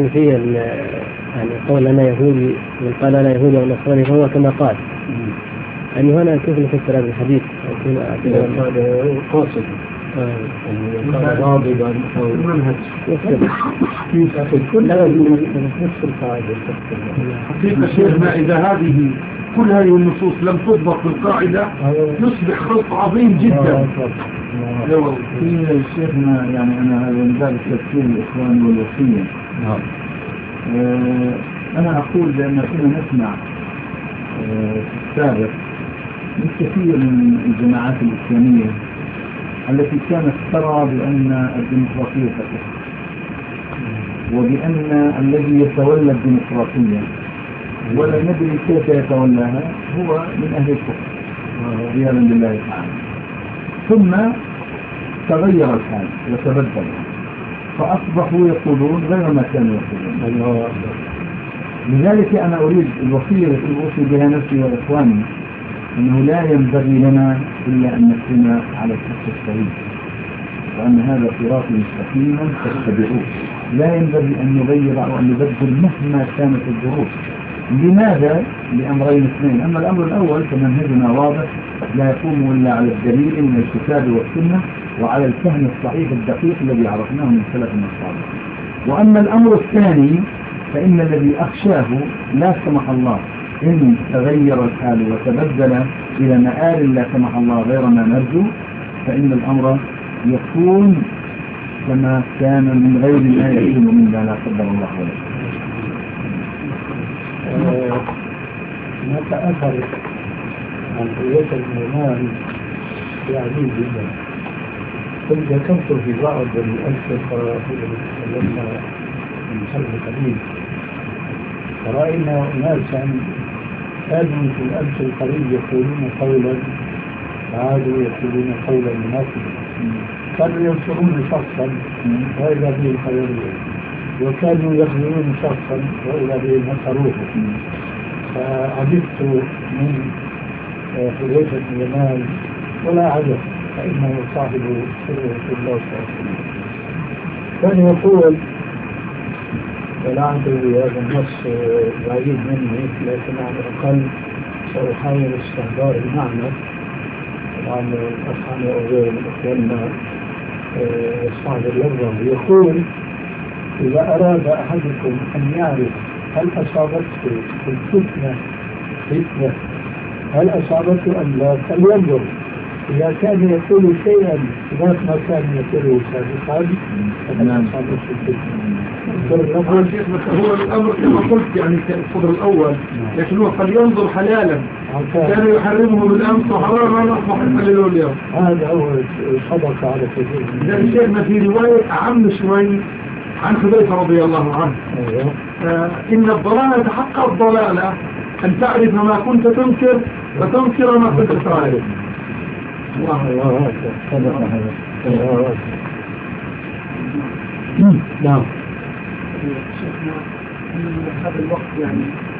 يعني فيه يعني قول أنا يهودي، من قال أنا يهودي أو نصراني فهو كما قال. يعني هنا كيف نفسر هذا الحديث؟ هذا قاصد كان غاضبا أو منهج نفس القاعدة. حقيقة شيخنا إذا هذه كل هذه النصوص لم تضبط بالقاعدة يصبح خلط عظيم جدا. في شيخنا يعني أنا هذا من باب تفسير الإخوان والوصية. أنا أقول بأن كنا نسمع في السابق من كثير من الجماعات الإسلامية التي كانت ترى بأن الديمقراطية فتح، وبأن الذي يتولى الديمقراطية ولا ندري كيف يتولاها هو من أهل الكفر عياذا بالله تعالى. ثم تغير الحال وتبدل فأصبحوا يقولون غير ما كانوا يقولون. لذلك أنا أريد الوصية التي أوصي بها نفسي وإخواني أنه لا ينبغي لنا إلا أن نكون على الحق السوي، وأن هذا صراط مستقيما فاتبعوه. لا ينبغي أن نغير أو أن نبدل مهما كانت الظروف. لماذا؟ لأمرين اثنين. أما الأمر الأول فمنهجنا واضح لا يقوم إلا على الدليل من الكتاب والسنة وعلى الفهم الصحيح الدقيق الذي عرفناه من سلفنا الصالح. وأما الأمر الثاني فإن الذي أخشاه لا سمح الله إن تغير الحال وتبدل إلى مآل لا سمح الله غير ما نرجو، فإن الأمر يكون كما كان من غير ما يكون مما لا قدر الله ولا. هناك أثر عن قوة الإيمان عديد جدا. كنت ذكرت في بعض الأشرطة التي تكلمنا من خلف قليل، فرأينا أناسا كانوا في الأمس القريب يقولون قولا عادوا يقولون قولا مناسبا، كانوا ينصرون شخصا وإذا به الخيرية، وكانوا يخذلون شخصا وإذا به نصروه. فعجبت من حذيفة بن اليمان ولا عجب، فإنه صاحب سر رسول الله صلى الله عليه وسلم. كان يقول ولا أعتبر هذا النص بعيد مني، لكن على الأقل سأحاول استحضار المعنى. طبعا الأخ عمرو أوزير من أخواننا صاحب اللغة يقول إذا أراد أحدكم أن يعرف هل أصابته الفتنة هل أصابته أم لا فلينظر إذا كان يقول شيئا خلاف ما كان يقوله سابقا فقد أصابته الفتنة. هو الأمر كما قلت يعني الصدر الأول، لكن هو فلينظر حلالا كانوا يحرمه بالأمس وحرام ما أصبح يحلله اليوم. هذا هو صدق على كثير. إذا شيخنا في رواية أعم شوي عن حذيفة رضي الله عنه إن الضلالة حق الضلالة أن تعرف ما كنت تنكر وتنكر ما كنت تعرف. الله صدق هذا. نعم. شيخنا هذا الوقت يعني